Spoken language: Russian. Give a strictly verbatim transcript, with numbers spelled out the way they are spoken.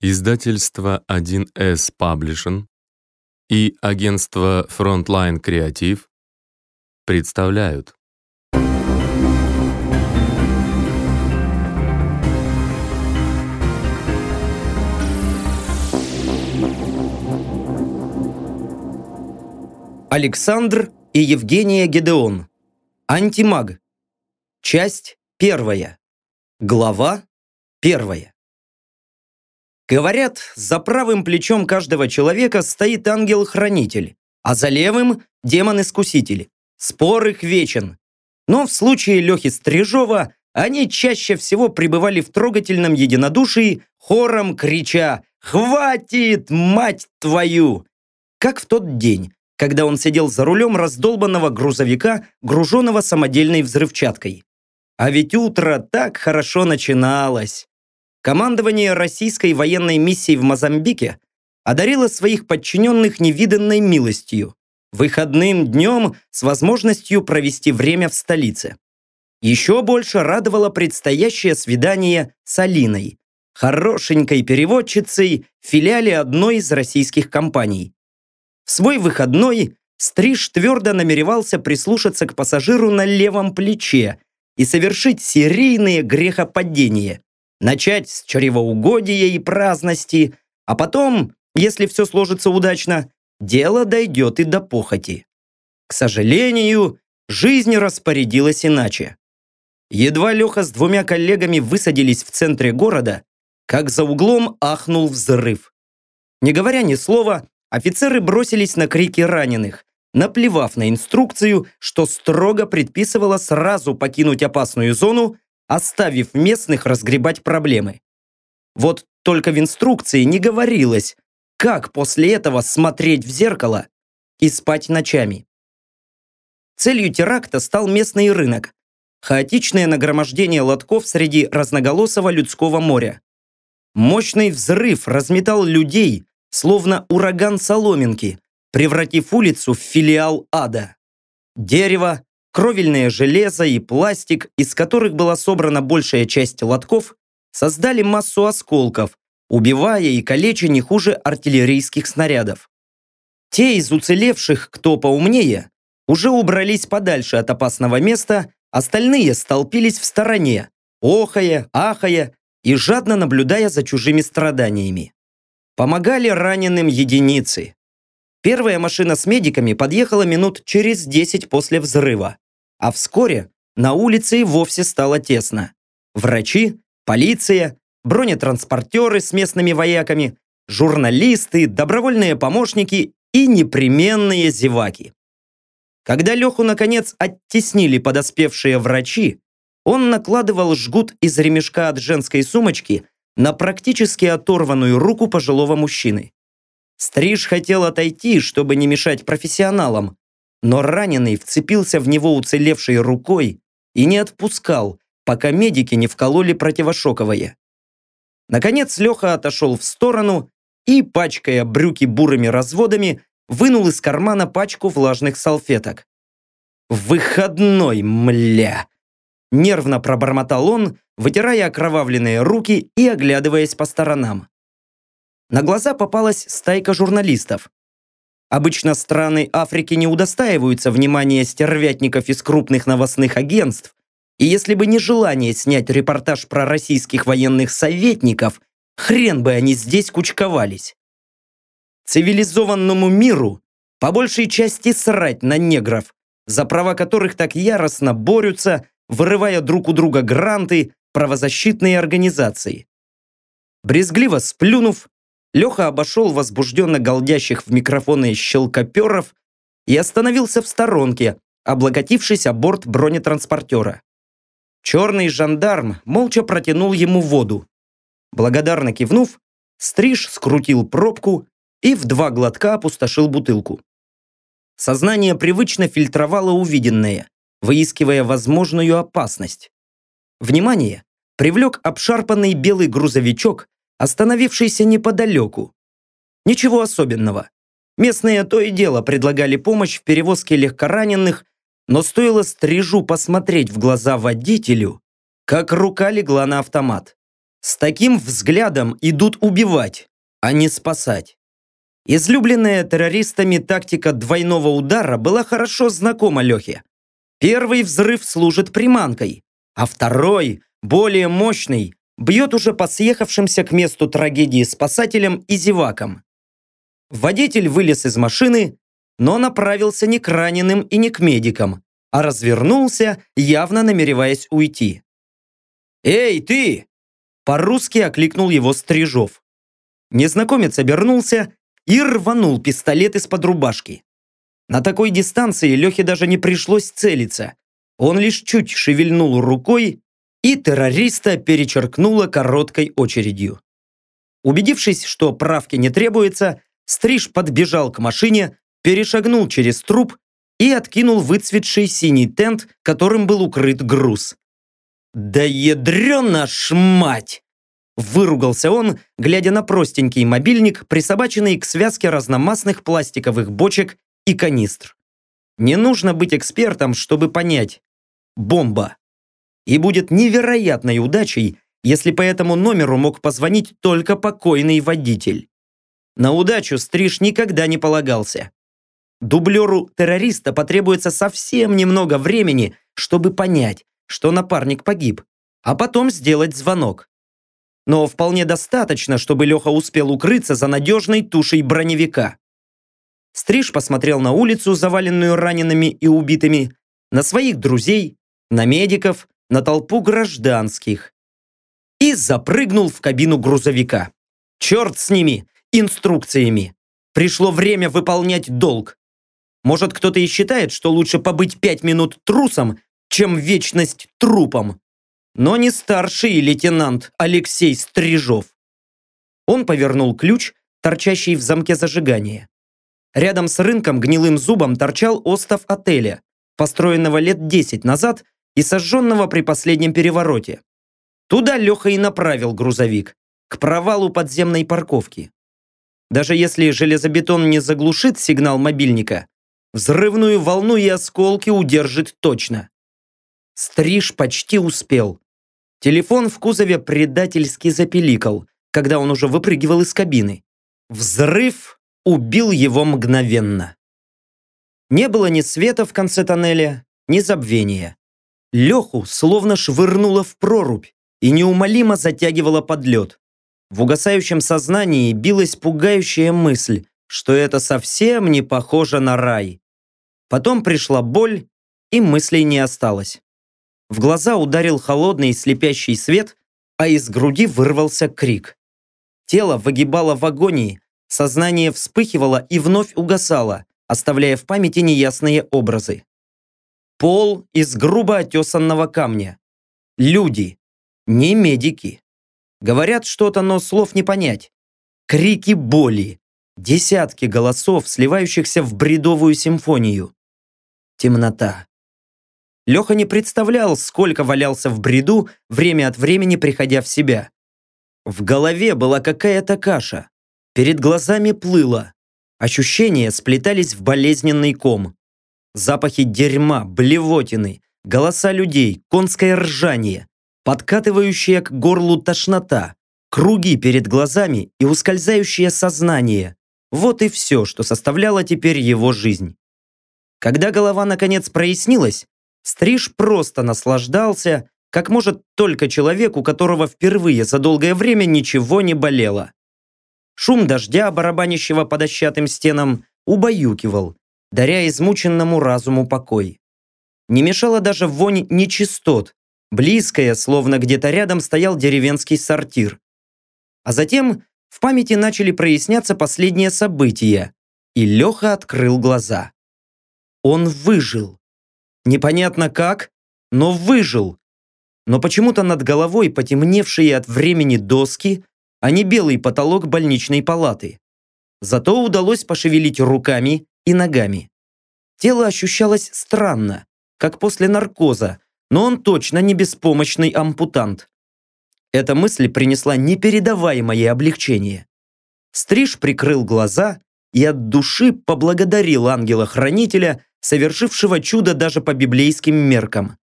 Издательство один эс Publishing и агентство Frontline Creative представляют. Александр и Евгения Гедеон. Антимаг. Часть первая. Глава первая. Говорят, за правым плечом каждого человека стоит ангел-хранитель, а за левым – демон-искуситель. Спор их вечен. Но в случае Лехи Стрижова они чаще всего пребывали в трогательном единодушии, хором крича «Хватит, мать твою!», как в тот день, когда он сидел за рулем раздолбанного грузовика, груженного самодельной взрывчаткой. А ведь утро так хорошо начиналось. Командование российской военной миссии в Мозамбике одарило своих подчиненных невиданной милостью, выходным днем с возможностью провести время в столице. Еще больше радовало предстоящее свидание с Алиной, хорошенькой переводчицей в филиале одной из российских компаний. В свой выходной Стриж твердо намеревался прислушаться к пассажиру на левом плече и совершить серийные грехопадения. Начать с чревоугодия и праздности, а потом, если все сложится удачно, дело дойдет и до похоти. К сожалению, жизнь распорядилась иначе. Едва Леха с двумя коллегами высадились в центре города, как за углом ахнул взрыв. Не говоря ни слова, офицеры бросились на крики раненых, наплевав на инструкцию, что строго предписывала сразу покинуть опасную зону, оставив местных разгребать проблемы. Вот только в инструкции не говорилось, как после этого смотреть в зеркало и спать ночами. Целью теракта стал местный рынок, хаотичное нагромождение лотков среди разноголосого людского моря. Мощный взрыв разметал людей, словно ураган соломинки, превратив улицу в филиал ада. Дерево, кровельное железо и пластик, из которых была собрана большая часть лотков, создали массу осколков, убивая и калеча не хуже артиллерийских снарядов. Те из уцелевших, кто поумнее, уже убрались подальше от опасного места, остальные столпились в стороне, охая, ахая и жадно наблюдая за чужими страданиями. Помогали раненым единицы. Первая машина с медиками подъехала минут через десять после взрыва. А вскоре на улице и вовсе стало тесно. Врачи, полиция, бронетранспортеры с местными вояками, журналисты, добровольные помощники и непременные зеваки. Когда Леху, наконец, оттеснили подоспевшие врачи, он накладывал жгут из ремешка от женской сумочки на практически оторванную руку пожилого мужчины. Стриж хотел отойти, чтобы не мешать профессионалам, но раненый вцепился в него уцелевшей рукой и не отпускал, пока медики не вкололи противошоковое. Наконец Леха отошел в сторону и, пачкая брюки бурыми разводами, вынул из кармана пачку влажных салфеток. «Выходной, мля!» Нервно пробормотал он, вытирая окровавленные руки и оглядываясь по сторонам. На глаза попалась стайка журналистов. Обычно страны Африки не удостаиваются внимания стервятников из крупных новостных агентств, и если бы не желание снять репортаж про российских военных советников, хрен бы они здесь кучковались. Цивилизованному миру по большей части срать на негров, за права которых так яростно борются, вырывая друг у друга гранты, правозащитные организации. Брезгливо сплюнув, Леха обошел возбужденно галдящих в микрофоны щелкоперов и остановился в сторонке, облокотившись о борт бронетранспортера. Черный жандарм молча протянул ему воду. Благодарно кивнув, Стриж скрутил пробку и в два глотка опустошил бутылку. Сознание привычно фильтровало увиденное, выискивая возможную опасность. Внимание привлек обшарпанный белый грузовичок, остановившийся неподалеку. Ничего особенного. Местные то и дело предлагали помощь в перевозке легкораненых, но стоило Стрижу посмотреть в глаза водителю, как рука легла на автомат. С таким взглядом идут убивать, а не спасать. Излюбленная террористами тактика двойного удара была хорошо знакома Лехе. Первый взрыв служит приманкой, а второй, более мощный, бьет уже по съехавшимся к месту трагедии спасателям и зевакам. Водитель вылез из машины, но направился не к раненым и не к медикам, а развернулся, явно намереваясь уйти. «Эй, ты!» – по-русски окликнул его Стрижов. Незнакомец обернулся и рванул пистолет из-под рубашки. На такой дистанции Лехе даже не пришлось целиться. Он лишь чуть шевельнул рукой, и террориста перечеркнуло короткой очередью. Убедившись, что правки не требуется, Стриж подбежал к машине, перешагнул через труп и откинул выцветший синий тент, которым был укрыт груз. «Да ядрена ж мать!» Выругался он, глядя на простенький мобильник, присобаченный к связке разномастных пластиковых бочек и канистр. Не нужно быть экспертом, чтобы понять. Бомба. И будет невероятной удачей, если по этому номеру мог позвонить только покойный водитель. На удачу Стриж никогда не полагался. Дублеру террориста потребуется совсем немного времени, чтобы понять, что напарник погиб, а потом сделать звонок. Но вполне достаточно, чтобы Леха успел укрыться за надежной тушей броневика. Стриж посмотрел на улицу, заваленную ранеными и убитыми, на своих друзей, на медиков, на толпу гражданских. И запрыгнул в кабину грузовика. Черт с ними, инструкциями. Пришло время выполнять долг. Может, кто-то и считает, что лучше побыть пять минут трусом, чем вечность трупом. Но не старший лейтенант Алексей Стрижов. Он повернул ключ, торчащий в замке зажигания. Рядом с рынком гнилым зубом торчал остов отеля, построенного лет десять назад и сожженного при последнем перевороте. Туда Леха и направил грузовик, к провалу подземной парковки. Даже если железобетон не заглушит сигнал мобильника, взрывную волну и осколки удержит точно. Стриж почти успел. Телефон в кузове предательски запиликал, когда он уже выпрыгивал из кабины. Взрыв убил его мгновенно. Не было ни света в конце тоннеля, ни забвения. Леху словно швырнуло в прорубь и неумолимо затягивало под лед. В угасающем сознании билась пугающая мысль, что это совсем не похоже на рай. Потом пришла боль, и мыслей не осталось. В глаза ударил холодный слепящий свет, а из груди вырвался крик. Тело выгибало в агонии, сознание вспыхивало и вновь угасало, оставляя в памяти неясные образы. Пол из грубо отесанного камня. Люди, не медики. Говорят что-то, но слов не понять. Крики боли. Десятки голосов, сливающихся в бредовую симфонию. Темнота. Леха не представлял, сколько валялся в бреду, время от времени приходя в себя. В голове была какая-то каша. Перед глазами плыло. Ощущения сплетались в болезненный ком. Запахи дерьма, блевотины, голоса людей, конское ржание, подкатывающая к горлу тошнота, круги перед глазами и ускользающее сознание. Вот и все, что составляло теперь его жизнь. Когда голова наконец прояснилась, Стриж просто наслаждался, как может только человек, у которого впервые за долгое время ничего не болело. Шум дождя, барабанящего по дощатым стенам, убаюкивал, даря измученному разуму покой. Не мешала даже вонь нечистот, близкая, словно где-то рядом стоял деревенский сортир. А затем в памяти начали проясняться последние события, и Леха открыл глаза. Он выжил. Непонятно как, но выжил. Но почему-то над головой потемневшие от времени доски, а не белый потолок больничной палаты. Зато удалось пошевелить руками и ногами. Тело ощущалось странно, как после наркоза, но он точно не беспомощный ампутант. Эта мысль принесла непередаваемое облегчение. Стриж прикрыл глаза и от души поблагодарил ангела-хранителя, совершившего чудо даже по библейским меркам.